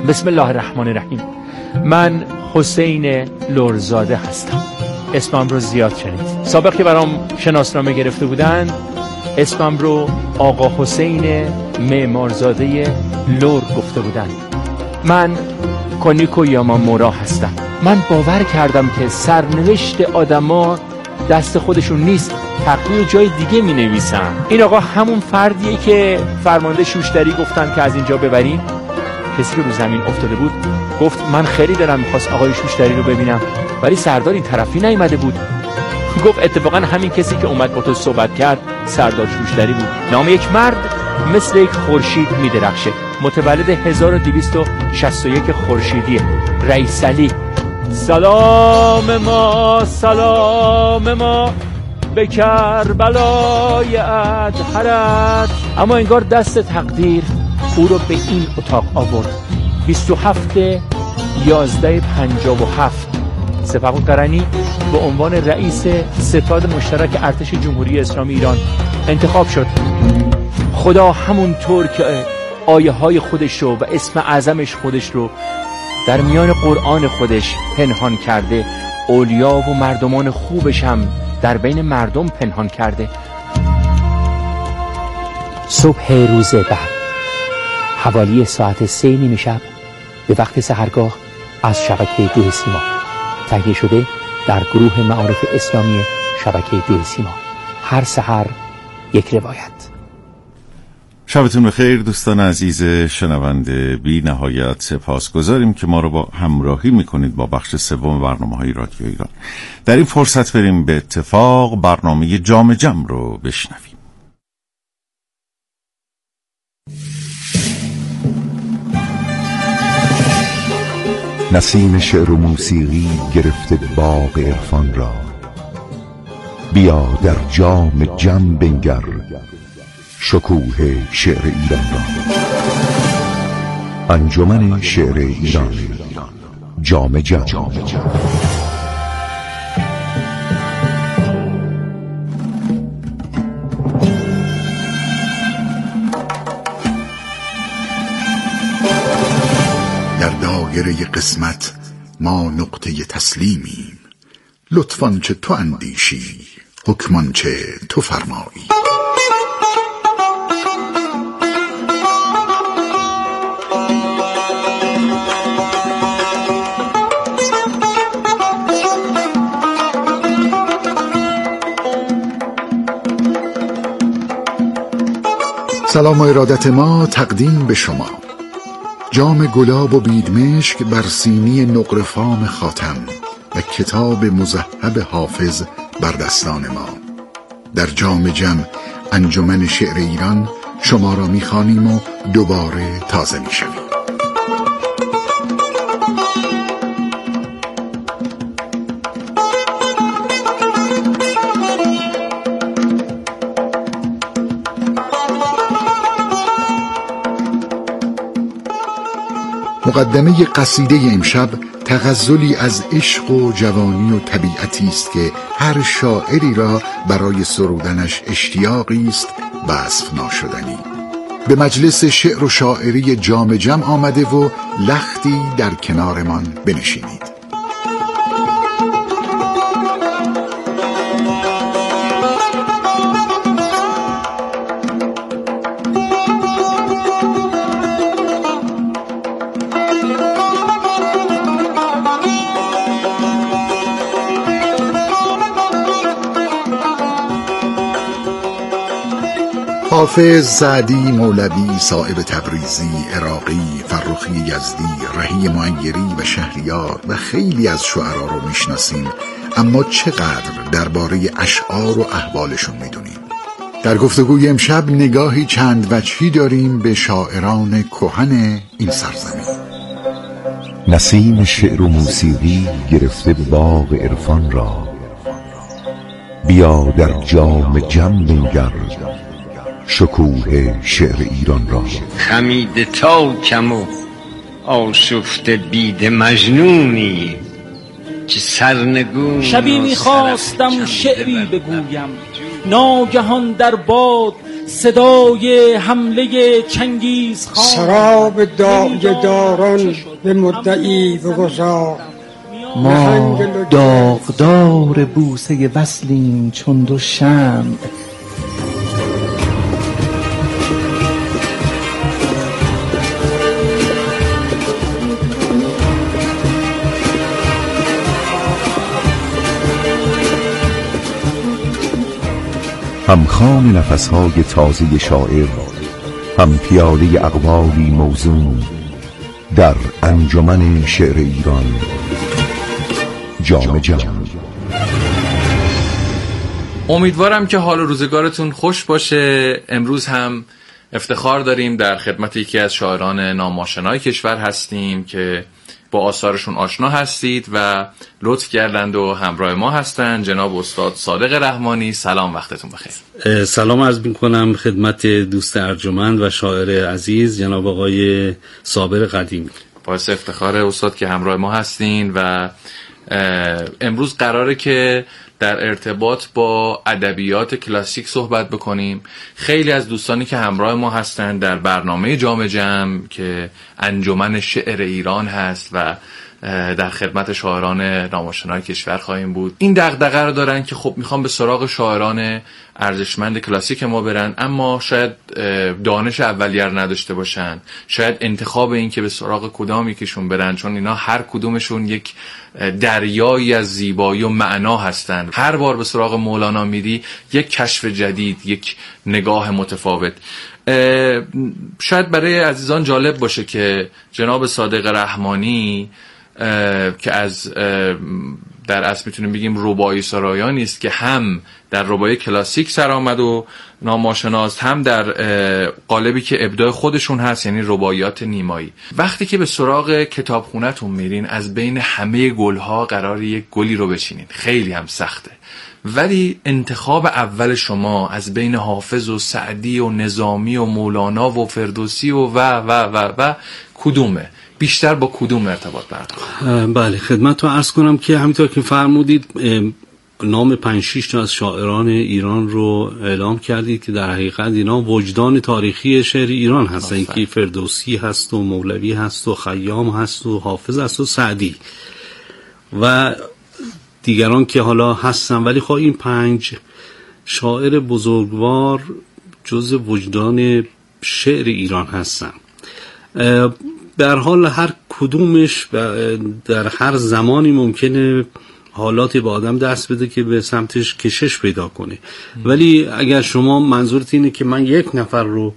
بسم الله الرحمن الرحیم. من حسین لرزاده هستم. اسمم رو زیاد شنید. سابق که برام شناسنامه گرفته بودن اسمم رو آقا حسین معمارزاده لر گفته بودن. من کونیکو یامامورا هستم. من باور کردم که سرنوشت آدما دست خودشون نیست، تقدیر جای دیگه می نویسن. این آقا همون فردیه که فرمانده شوشتری گفتن که از اینجا ببرین. کسی که رو زمین افتاده بود گفت من خیلی دلم میخواست آقای شوشتری رو ببینم، ولی سردار این طرفی نیامده بود. گفت اتفاقا همین کسی که اومد با تو صحبت کرد سردار شوشتری بود. نام یک مرد مثل یک خورشید میدرخشه. متولد 1261 خورشیدی. رئیس علی. سلام ما به کربلای ادهرت. اما انگار دست تقدیر او رو به این اتاق آورد. 27/11/57 سپهبد به عنوان رئیس ستاد مشترک ارتش جمهوری اسلامی ایران انتخاب شد. خدا همونطور که آیه های خودش رو و اسم اعظمش خودش رو در میان قرآن خودش پنهان کرده، اولیا و مردمان خوبش هم در بین مردم پنهان کرده. صبح روز بعد حوالی ساعت 3 شب به وقت سحرگاه از شبکه 2 سیما تهیه شده در گروه معارف اسلامی شبکه 2 سیما. هر سحر یک روایت. شبتون بخیر دوستان عزیز شنونده. بی نهایت سپاسگزاریم که ما رو با همراهی میکنید با بخش سوم برنامه‌های رادیو ایران. در این فرصت بریم به اتفاق برنامه جام جم رو بشنویم. نسیم شعر و موسیقی گرفته باغ عرفان را، بیا در جام جم بنگر شکوه شعر ایران را. انجمن شعر ایران، جام جم. در دایره قسمت ما نقطه تسلیمیم. لطفاً چه تو اندیشی، حکمان چه تو فرمایی. سلام و ارادت ما تقدیم به شما. جام گلاب و بیدمشک بر سینی نقره‌فام خاتم و کتاب مذهب حافظ بر دستان ما. در جام جم انجمن شعر ایران شما را می‌خوانیم و دوباره تازه می‌شویم. مقدمه قصیده امشب تغزلی از عشق و جوانی و طبیعتی است که هر شاعری را برای سرودنش اشتیاقی است وصف ناشدنی. به مجلس شعر و شاعری جام جم آمده و لختی در کنارمان بنشینید. حافظ، سعدی، مولوی، صائب تبریزی، عراقی، فرخی یزدی، رهی معیری و شهریار و خیلی از شعرا رو میشناسیم، اما چقدر درباره اشعار و احوالشون میدونیم؟ در گفتگوی امشب نگاهی چند وجهی داریم به شاعران کهن این سرزمین. نسیم شعر و موسیقی گرفته باغ عرفان را، بیا در جام جم بنگر شکوه شعر ایران را. خمیده تا کم و آشفته بید مجنونی که سرنگون. شبی میخواستم شعری بگویم، ناگهان در باد صدای حمله چنگیز خان. سراب داعیه داران به مدعی بگذار، ما داغدار بوسه وصلیم چون دو شمع. همخوان نفسهای تازه شاعر، هم پیاله اقوالی موزون در انجمن شعر ایران. جام جم. امیدوارم که حال و روزگارتون خوش باشه. امروز هم افتخار داریم در خدمت یکی از شاعران ناماشنای کشور هستیم که با آثارشون آشنا هستید و لطف کردند و همراه ما هستند. جناب استاد صادق رحمانی، سلام، وقتتون بخیر. سلام عرض می‌کنم خدمت دوست ارجمند و شاعر عزیز جناب آقای صابر قدیمی. باعث افتخار استاد که همراه ما هستین و امروز قراره که در ارتباط با ادبیات کلاسیک صحبت بکنیم. خیلی از دوستانی که همراه ما هستند در برنامه جام جم که انجمن شعر ایران هست و در خدمت شاعران ناماشنای کشور خواهیم بود، این دغدغه رو دارن که خب میخوام به سراغ شاعران ارزشمند کلاسیک ما برن، اما شاید دانش اولیه نداشته باشن، شاید انتخاب این که به سراغ کدام یکیشون برن، چون اینا هر کدومشون یک دریایی از زیبایی و معنا هستند. هر بار به سراغ مولانا میری یک کشف جدید، یک نگاه متفاوت. شاید برای عزیزان جالب باشه که جناب صادق رحمانی که از در اصل میتونیم بگیم رباعی سرایانی است که هم در رباعی کلاسیک سر آمد و ناماشناست، هم در قالبی که ابداع خودشون هست، یعنی رباعیات نیمایی. وقتی که به سراغ کتابخونه‌تون میرین، از بین همه گلها قرار یک گلی رو بچینین، خیلی هم سخته، ولی انتخاب اول شما از بین حافظ و سعدی و نظامی و مولانا و فردوسی و کدومه؟ بیشتر با کدوم ارتباط برقرار؟ بله، خدمت رو عرض کنم که همینطور که فرمودید نام 5-6 تا از شاعران ایران رو اعلام کردید که در حقیقت اینا وجدان تاریخی شعر ایران هستن، که فردوسی هست و مولوی هست و خیام هست و حافظ هست و سعدی و دیگران که حالا هستن، ولی خب این 5 شاعر بزرگوار جز وجدان شعر ایران هستن. در حال هر کدومش در هر زمانی ممکنه حالاتی با آدم دست بده که به سمتش کشش پیدا کنه، ولی اگر شما منظورت اینه که من یک نفر رو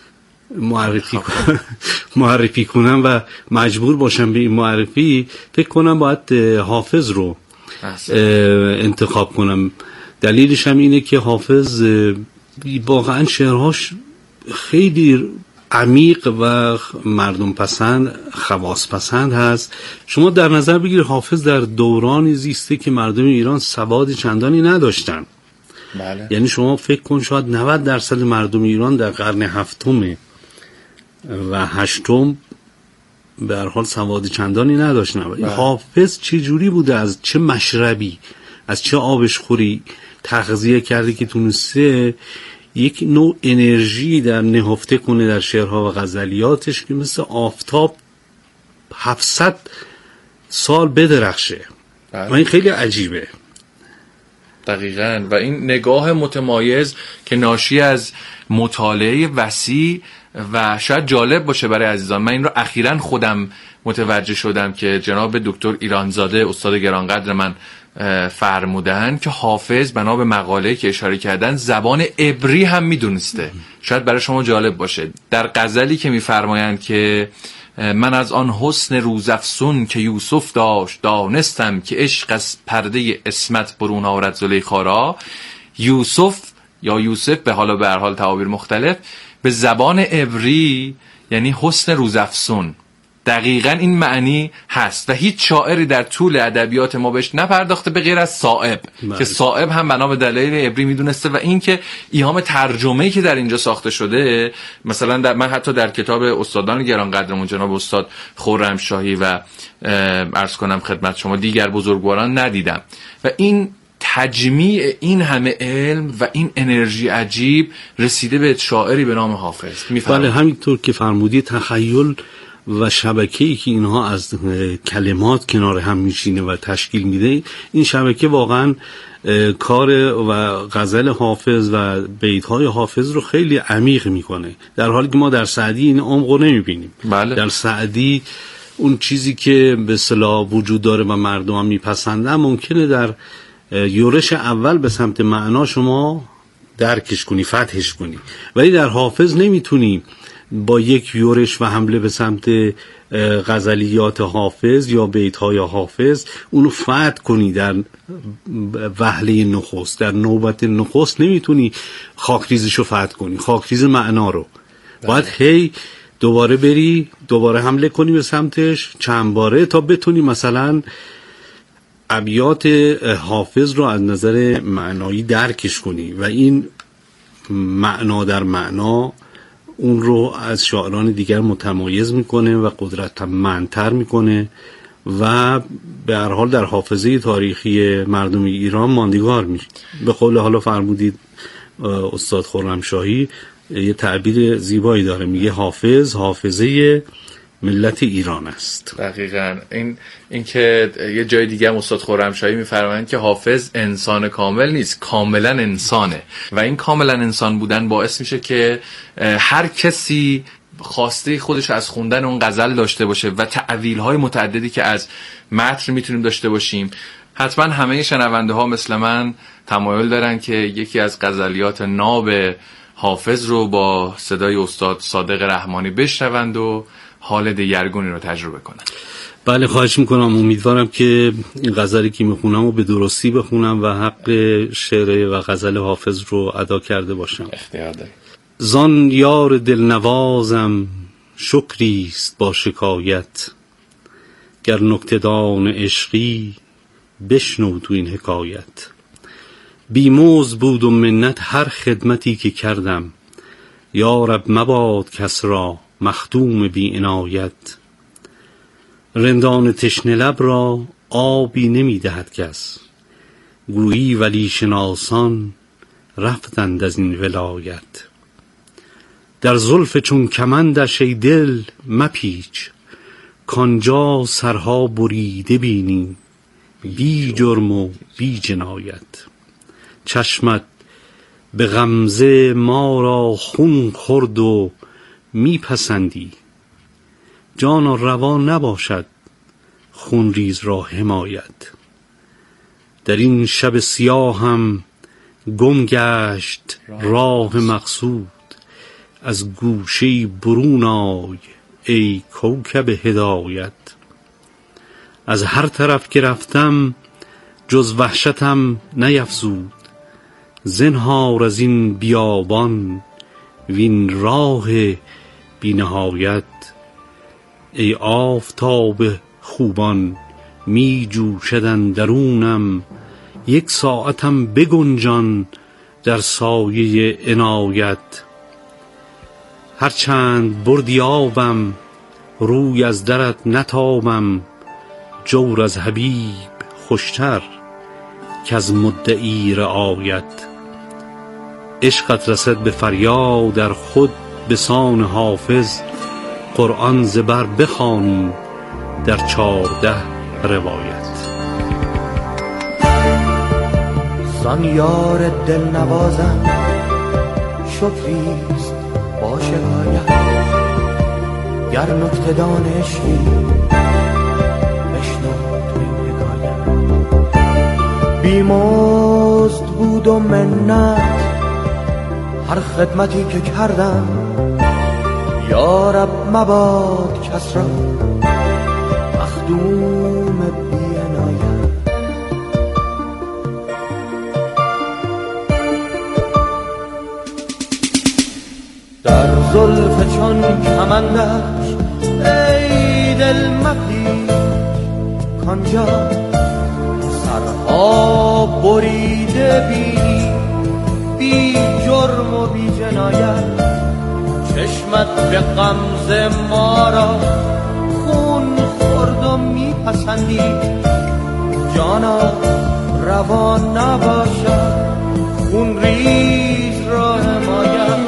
معرفی کنم و مجبور باشم به این معرفی، فکر کنم باید حافظ رو انتخاب کنم. دلیلش هم اینه که حافظ واقعا شعرهاش خیلی عمیق و مردم پسند، خواص پسند هست. شما در نظر بگیرید حافظ در دورانی زیسته که مردم ایران سواد چندانی نداشتن. بله. یعنی شما فکر کن شاید 90% مردم ایران در قرن 7 و 8 به هر حال سواد چندانی نداشتن. بله. حافظ چه جوری بوده، از چه مشربی، از چه آبشخوری تغذیه کرده که تونسته یک نوع انرژی در نهفته کنه در شعرها و غزلیاتش که مثل آفتاب 700 سال بدرخشه. و این خیلی عجیبه. دقیقاً. و این نگاه متمایز که ناشی از مطالعه وسیع و شاید جالب باشه برای عزیزان. من این رو اخیراً خودم متوجه شدم که جناب دکتر ایرانزاده استاد گرانقدر من فرمودن که حافظ بنا به مقاله‌ای که اشاره کردن زبان عبری هم میدونسته. شاید برای شما جالب باشه در غزلی که میفرمایند که من از آن حسن روزافزون که یوسف داشت دانستم که عشق از پرده عصمت برون آورد زلیخا را. یوسف یا یوسف به حالا به هر حال تعابیر مختلف به زبان عبری یعنی حسن روزافزون. دقیقاً این معنی هست و هیچ شاعری در طول ادبیات ما بهش نپرداخته به غیر از صائب که صائب هم بنا به دلایل عبری میدونسته. و این که ایهام ترجمه‌ای که در اینجا ساخته شده، مثلا من حتی در کتاب استادان گرانقدرمون جناب استاد خرمشاهی و عرض کنم خدمت شما دیگر بزرگواران ندیدم و این تجمیع این همه علم و این انرژی عجیب رسیده به شاعری به نام حافظ. بله همینطور که فرمودی، تخیل و شبکه‌ای که اینها از کلمات کنار هم میشینه و تشکیل میده، این شبکه واقعا کار و غزل حافظ و بیت‌های حافظ رو خیلی عمیق میکنه، در حالی که ما در سعدی این عمق رو نمیبینیم. بله. در سعدی اون چیزی که به اصطلاح وجود داره و مردم هم میپسندن ممکنه در یورش اول به سمت معنا شما درکش کنی، فتحش کنی، ولی در حافظ نمیتونی با یک یورش و حمله به سمت غزلیات حافظ یا بیت‌های حافظ اونو فتح کنی. در وهله نخست، در نوبت نخست نمیتونی خاکریزشو فتح کنی، خاکریز معنا رو باید هی دوباره بری، دوباره حمله کنی به سمتش چند باره تا بتونی مثلا ابیات حافظ رو از نظر معنایی درکش کنی و این معنا در معنا اون رو از شاعران دیگر متمایز میکنه و قدرتمندتر میکنه و به هر حال در حافظه تاریخی مردم ایران ماندگار میشه. به قول حالا فرمودید استاد خرمشاهی یه تعبیر زیبایی داره، میگه حافظ حافظه ملت ایران است. دقیقاً این که یه جای دیگه هم استاد خرمشاهی میفرمایند که حافظ انسان کامل نیست، کاملا انسانه و این کاملا انسان بودن باعث میشه که هر کسی خواسته خودش از خوندن اون غزل داشته باشه و تعویل‌های متعددی که از متن میتونیم داشته باشیم. حتما همه شنونده ها مثل من تمایل دارن که یکی از غزلیات ناب حافظ رو با صدای استاد صادق رحمانی بشنوند و حال دگرگونی رو تجربه کنن. بله خواهش میکنم، امیدوارم که این غزلی که میخونم و به درستی بخونم و حق شعر و غزل حافظ رو ادا کرده باشم. اختیار داری. زان یار دلنوازم شکریست با شکایت، گر نکته‌دان عشقی بشنو تو این حکایت. بیموز بود و منت هر خدمتی که کردم، یا رب مباد کس را مخدوم بی عنایت. رندان تشنه لب را آبی نمی دهد کس، گویی ولی شناسان رفتند از این ولایت. در زلف چون کمندش ای دل مپیچ، کانجا سرها بریده بینی بی جرم و بی جنایت. چشمت به غمزه ما را خون خورد و میپسندی، جانا روا نباشد خون ریز را حمایت. در این شب سیاهم گم گشت راه مقصود، از گوشه برون آی ای کوکب هدایت. از هر طرف که رفتم جز وحشتم نیفزود، زنهار از این بیابان وین راه بی نهایت. ای آفتاب خوبان می جوشد اندرونم، یک ساعتم بگنجان در سایه عنایت. هرچند بردی آبم روی از درت نتابم، جور از حبیب خوشتر که از مدعی رعایت. عشقت رسد به فریاد در خود به سان حافظ، قرآن زبر بخوانی در 14 روایت. زان یار دل نوازم شکریست با شکایت، گر نکته‌دان عشقی بشنو تو این حکایت. بیمزد بود و منت هر خدمتی که کردم، یا رب مباد کس را مخدوم بی عنایت. در زلف چون کمندش ای دل مپیچ، کانجا سرها بریده بینی بی جرم و بی جنایت. چشمت به غمزه ما را خون خورد و میپسندی، جانا روان نباشد خون ریز را حمایت.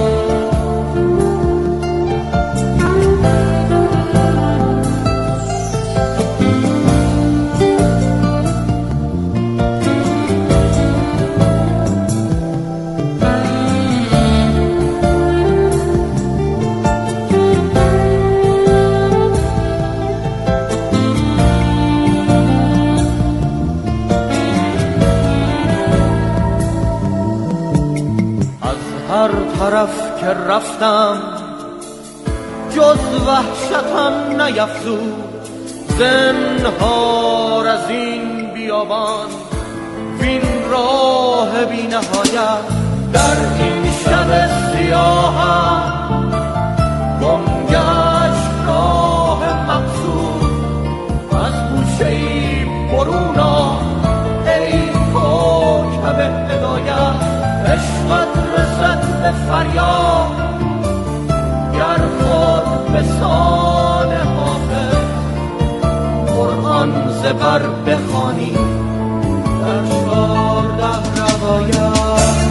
هر طرف که رفتم جز وحشتم نیفزود، زنهار از این بیابان وین راه بی نهایت. در این شب سیاهم گم گشت راه مقصود، از گوشه‌ای برون آ ای کوکب هدایت. عشقت رسد به فریاد گر خود به سان حافظ، قرآن زبر بخوانی در 14 روایت.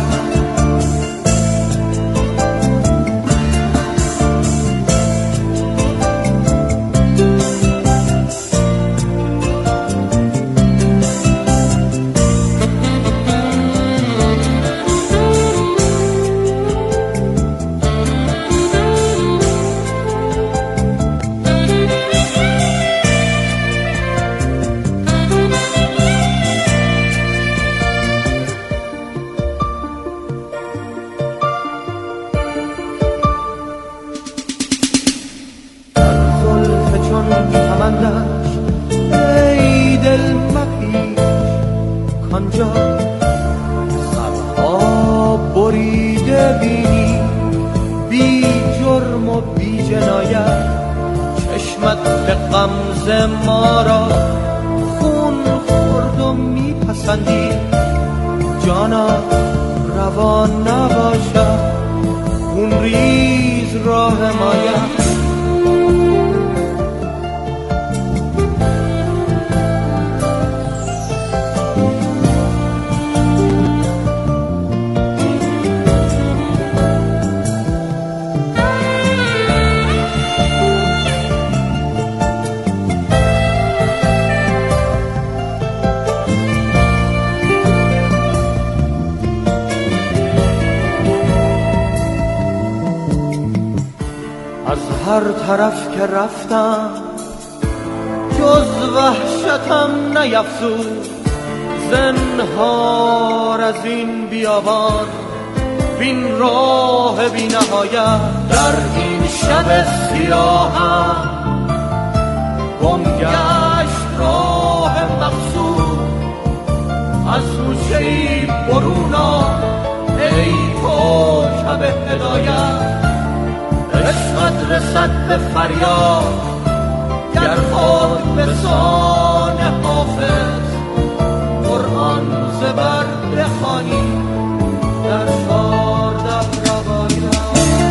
ای دل مپیچ کانجا سرها بریده بینی بی جرم و بی جنایت. چشمت به غمزه ما را خون خورد و میپسندی، جانا روان نباشد خون ریز را حمایت. از هر طرف که رفتم جز وحشتم نیفزود، زنهار از این بیابان بین راه بی نهایت. در این شب سیاهم گم گشت راه مقصود، از گوشه‌ای برون آ ای کوکب هدایت. عشقت رسد به فریاد گر خود به سان حافظ، قرآن زبر بخوانی در 14 روایت.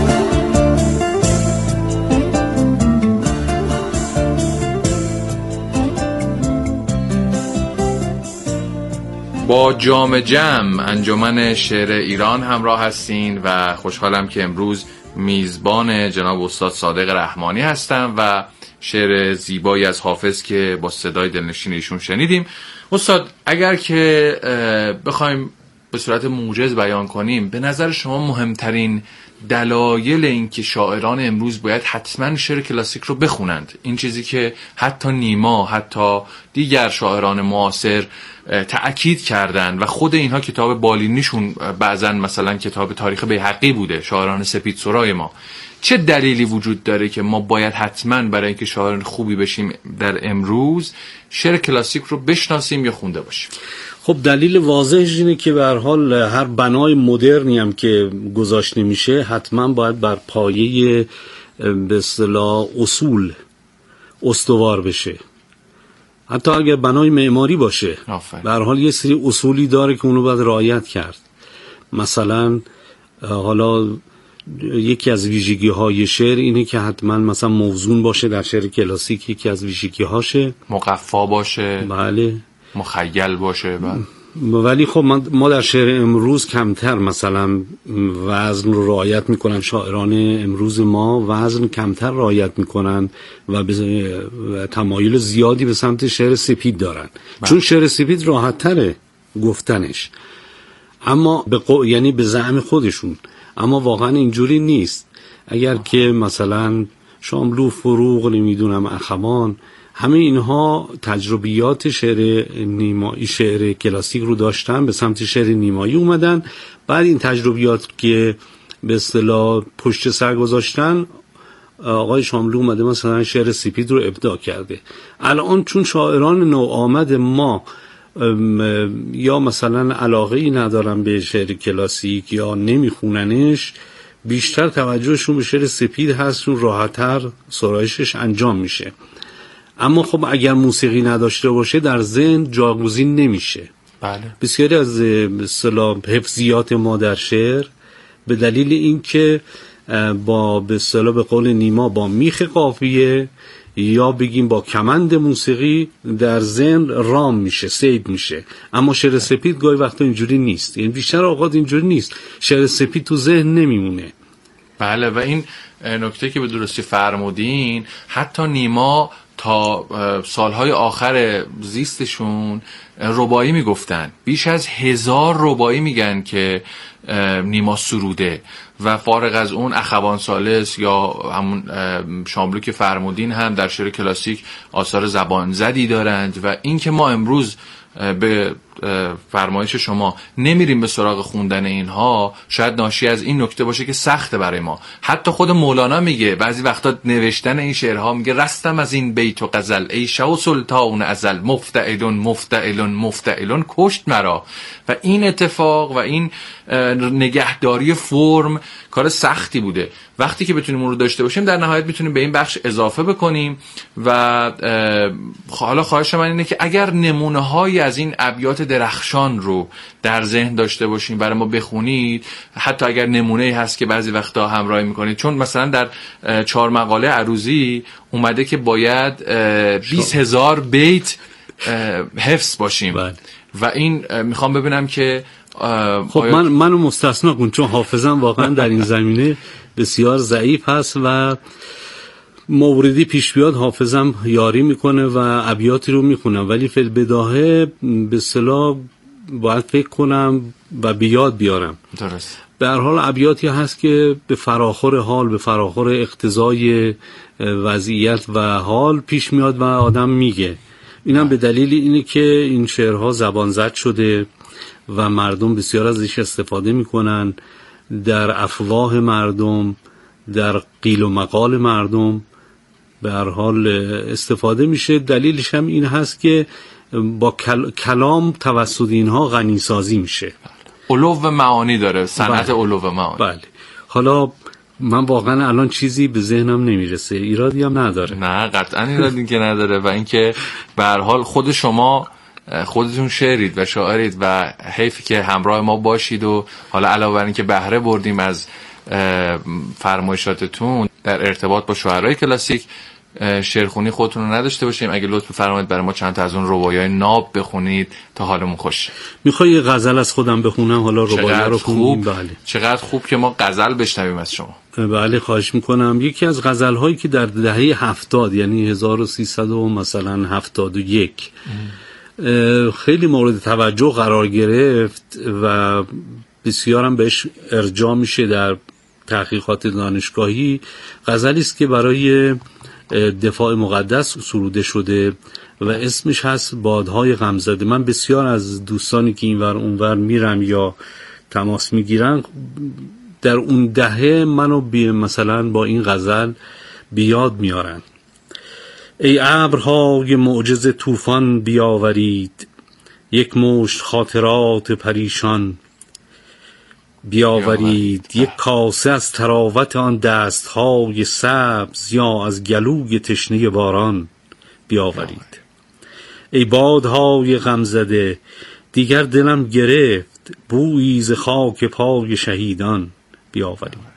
با جام جم انجمن شعر ایران همراه هستین و خوشحالم که امروز میزبان جناب استاد صادق رحمانی هستم و شعر زیبایی از حافظ که با صدای دلنشین ایشون شنیدیم. استاد اگر که بخوایم به صورت موجز بیان کنیم، به نظر شما مهمترین دلایل این که شاعران امروز باید حتما شعر کلاسیک رو بخونند، این چیزی که حتی نیما، حتی دیگر شاعران معاصر تأکید کردن و خود اینها کتاب بالینیشون بعضن مثلا کتاب تاریخ بیهقی بوده، شاعران سپید سرای ما، چه دلیلی وجود داره که ما باید حتما برای اینکه شاعران خوبی بشیم در امروز شعر کلاسیک رو بشناسیم یا خونده باشیم؟ خب دلیل واضحش اینه که به هر حال هر بنای مدرنی هم که گذاشته میشه حتما باید بر پایه به اصطلاح اصول استوار بشه، حتی اگر بنای معماری باشه به هر حال یه سری اصولی داره که اونو باید رعایت کرد. مثلا حالا یکی از ویژگی های شعر اینه که حتما مثلا موزون باشه، در شعر کلاسیک یکی از ویژگی هاشه، مقفا باشه. بله. مخیل باشه. ولی خب ما در شعر امروز کمتر مثلا وزن رو رعایت میکنن، شاعران امروز ما وزن کمتر رعایت میکنن و تمایل زیادی به سمت شعر سپید دارن. چون شعر سپید راحت تره گفتنش، اما یعنی به زعم خودشون، اما واقعا اینجوری نیست. اگر که مثلا شاملو، فروغ، نمیدونم اخوان، همه اینها تجربیات شعر نیمایی، شعر کلاسیک رو داشتن، به سمت شعر نیمایی اومدن، بعد این تجربیات که به اصطلاح پشت سر گذاشتن، آقای شاملو اومده مثلا شعر سپید رو ابداع کرده. الان چون شاعران نوآمد ما یا مثلا علاقه‌ای ندارن به شعر کلاسیک یا نمیخوننش، بیشتر توجهشون به شعر سپید هست، چون راحت‌تر سرایشش انجام میشه. اما خب اگر موسیقی نداشته باشه در ذهن جاگزین نمیشه. بله. بسیاری از اصطلاح حفظیات ما در شعر به دلیل اینکه با به اصطلاح به قول نیما با میخ قافیه یا بگیم با کمند موسیقی در ذهن رام میشه، صید میشه. اما شعر سپید گاهی وقتا اینجوری نیست، یعنی بیشتر اوقات اینجوری نیست، شعر سپید تو ذهن نمیمونه. بله، و این نکته که به درستی فرمودین، حتی نیما تا سالهای آخر زیستشون ربایی میگفتن، بیش از 1000 ربایی میگن که نیما سروده. و فارغ از اون اخوان ثالث یا همون شاملو که فرمودین هم در شعر کلاسیک آثار زبان زدی دارند. و این که ما امروز به فرمایش شما نمیریم به سراغ خوندن اینها، شاید ناشی از این نکته باشه که سخته برای ما. حتی خود مولانا میگه بعضی وقتا نوشتن این شعرها، میگه رستم از این بیت و غزل ای شه سلطان ازل، مفتعلون مفتعلون مفتعلون کشت مرا. و این اتفاق و این نگهداری فرم کار سختی بوده. وقتی که بتونیم اون رو داشته باشیم، در نهایت میتونیم به این بخش اضافه بکنیم. و حالا خواهش من اینه که اگر نمونه هایی از این ابیات درخشان رو در ذهن داشته باشیم برای ما بخونید، حتی اگر نمونه‌ای هست که بعضی وقتا همراهی میکنید. چون مثلا در 4 مقاله عروضی اومده که باید 20,000 بیت حفظ باشیم. و این میخوام ببینم که خب منو مستثنا کن، چون حافظم واقعا در این زمینه بسیار ضعیف هست و موردی پیش بیاد حافظم یاری میکنه و ابیاتی رو میخونم، ولی فی البداهه به اصطلاح باید فکر کنم و بیاد بیارم. درست. به هر حال ابیاتی هست که به فراخور حال، به فراخور اقتضای وضعیت و حال پیش میاد و آدم میگه. اینم به دلیل اینه که این شعرها زبان زد شده و مردم بسیار ازش استفاده میکنن، در افواه مردم، در قیل و مقال مردم به هر حال استفاده میشه. دلیلش هم این هست که با کلام توسط اینها غنی سازی میشه. علو معانی داره، صنعت علو معانی. بله. حالا من واقعا الان چیزی به ذهنم نمیرسه، ایرادی هم نداره. نه قطعا ایرادی که نداره. و اینکه به هر حال خود شما خودتون شعرید و شاعرید و حیفی که همراه ما باشید و حالا علاوه بر این که بهره بردیم از فرمایشاتتون در ارتباط با شاعرای کلاسیک، شعرخونی خودتون رو نداشته باشیم. اگه لطف بفرمایید برای ما چند تا از اون رباعیای ناب بخونید تا حالمون خوش. میخوای یه غزل از خودم بخونم؟ حالا رباعی رو خوندیم. بله. چقدر خوب که ما غزل بشنویم از شما. بله خواهش میکنم. یکی از غزل هایی که در دهه 70 یعنی 1300 و مثلا 71 خیلی مورد توجه قرار گرفت و بسیارم بهش ارجاع میشه در تحقیقات دانشگاهی، غزلی است که برای دفاع مقدس سروده شده و اسمش هست بادهای غمزده. من بسیار از دوستانی که اینور اونور میرم یا تماس میگیرن در اون دهه منو مثلا با این غزل بیاد میارن. ای ابرهای معجز طوفان بیاورید، یک مشت خاطرات پریشان بیاورید، یک کاسه از تراوت آن دستهای سبز یا از گلوی تشنه باران بیاورید. ای بادهای غمزده دیگر دلم گرفت، بویی ز خاک پای شهیدان بیاورید.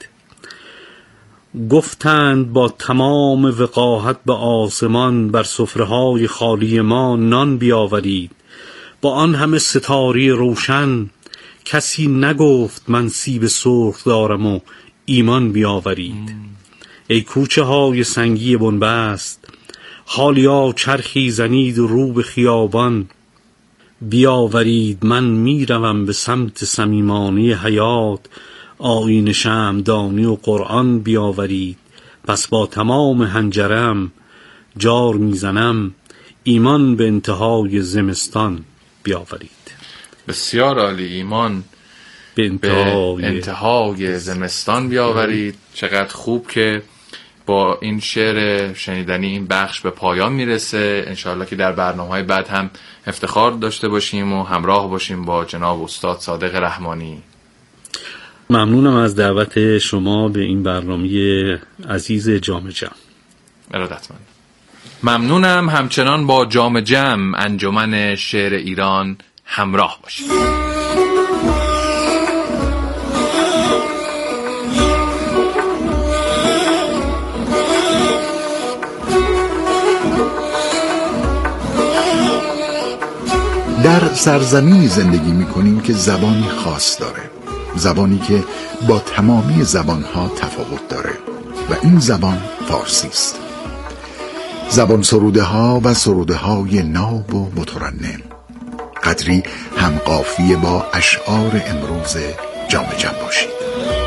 گفتند با تمام وقاحت به آسمان، بر سفره‌های خالی ما نان بیاورید. با آن همه ستاره روشن، کسی نگفت من سیب سرخ دارم و ایمان بیاورید. ای کوچه های سنگی بنبست، حالیا چرخی زنید و رو به خیابان بیاورید. من میروم به سمت صمیمانه حیات، آیین شمعدانی و قرآن بیاورید. پس با تمام حنجرم جار میزنم، ایمان به انتهای زمستان بیاورید. بسیار عالی. ایمان به انتهای زمستان بیاورید. چقدر خوب که با این شعر شنیدنی این بخش به پایان میرسه. انشاءالله که در برنامه‌های بعد هم افتخار داشته باشیم و همراه باشیم با جناب استاد صادق رحمانی. ممنونم از دعوت شما به این برنامه عزیز جام جم. ارادتمند. ممنونم. همچنان با جام جم انجمن شعر ایران همراه باشید. در سرزمینی زندگی می‌کنیم که زبانی خاص داره، زبانی که با تمامی زبانها تفاوت داره و این زبان فارسی است. زبان سروده ها و سروده های ناب و مترنم قدری هم قافیه با اشعار امروز جام جم باشید.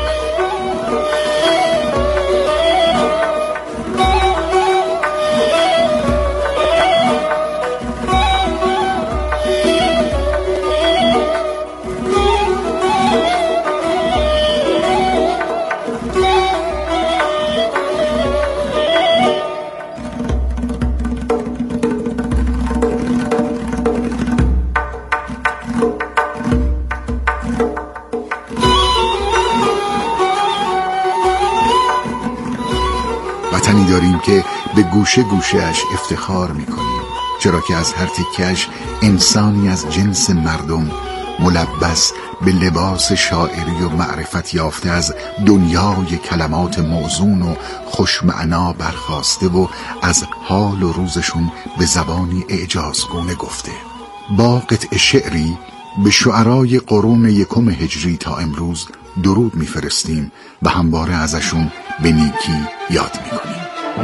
وطنی داریم که به گوشه گوشه‌اش افتخار می‌کنیم، چرا که از هر تکه‌اش انسانی از جنس مردم ملبس به لباس شاعری و معرفت یافته از دنیای کلمات موزون و خوشمعنا برخاسته و از حال و روزشون به زبانی اعجازگونه گفته. با قطع شعری به شعرای قرون 1 هجری تا امروز درود میفرستیم و همواره ازشون به نیکی یاد میکنیم.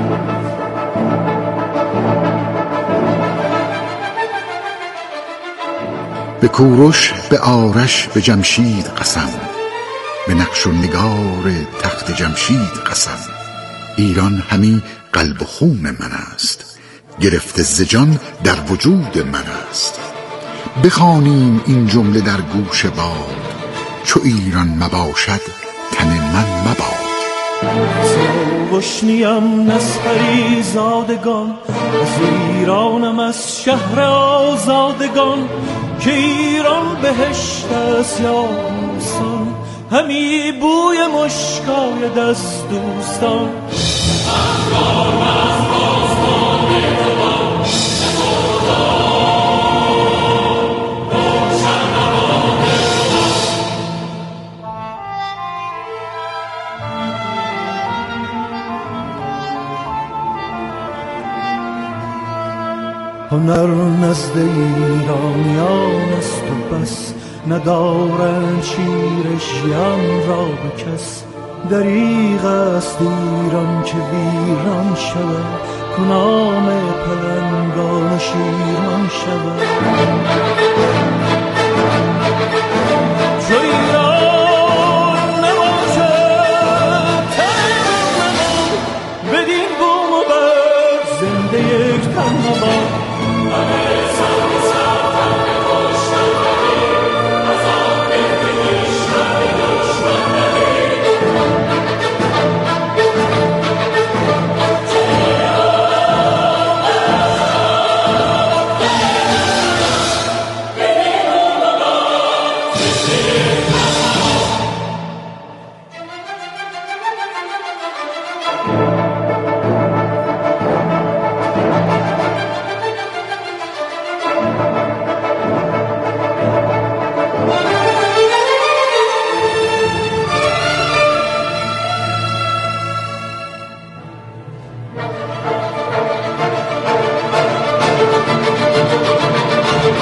به کوروش، به آرش، به جمشید قسم، به نقش و نگار تخت جمشید قسم. ایران همی قلب و خون من است، گرفته ز جان در وجود من است. بخوانیم این جمله در گوش باد، چو ایران مباشد تن من مباد. ساوشنیم نسخری زادگان، از ایرانم از شهر آزادگان. که ایران بهشت است یا بوستان، همی بوی مشکاید از دوستان. هنر نزد ایرانیان است و بس، ندارند شیر ژیان را به کس. دریغ است ایران که ویران شود، کنام پلنگان شیران شود.